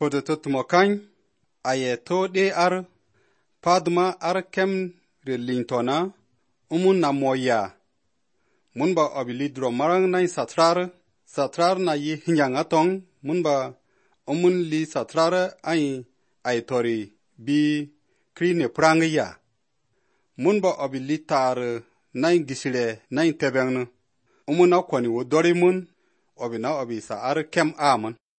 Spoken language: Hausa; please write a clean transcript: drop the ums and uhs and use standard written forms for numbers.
Podoto tumokan aye to de ar padma ar kem relintona umun na moya. Mun ba abilidro marang na satrar na yi hinyanga tong mun ba umun li satrar ay tori bi krine prangiya. Mun ba abilitar na gisire na tebeng umun na kwani wo dori mun obina obisa ar kem aman.